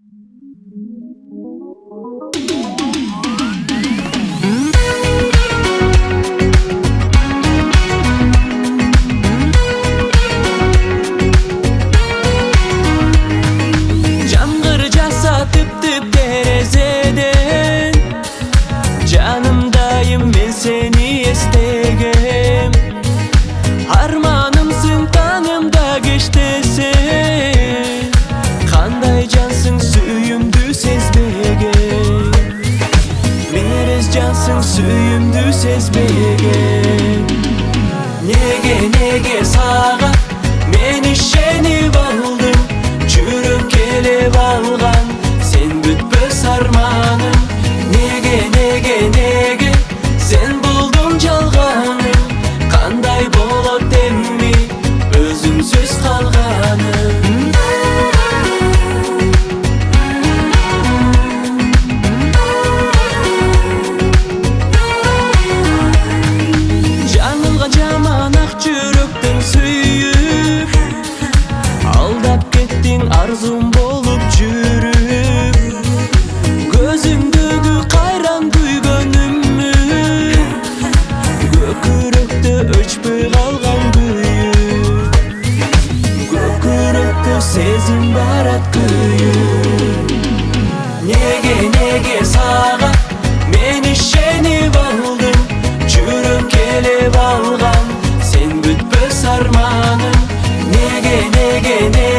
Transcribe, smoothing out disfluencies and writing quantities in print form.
Jamgır jasa tip terezeden, janımdayım men seni estegem. Armanımsın tanımda geçtesin, kanday cansın suyumdu sezbegen. Meres cansın suyumdu sezbegen. Nege sağa men işenip aldım, çürük kelep algan sen bütpös armanım. Nege sen buldun жалғаным, қандай болот эмми өзүңсүз калганым. Жаңылган жаман ак жүрөктүн сүйүп, алдап кеттиң арзум болуп жүрүп. Көзүңдөгү кайран күйгөнүммү, көкүрөктө өчпөй калган күйүп. Көкүрөктө сезим барат күйүп. Неге сага мен ишенип алдым, жүрөк келип алган сен бүтпөс арманым. Неге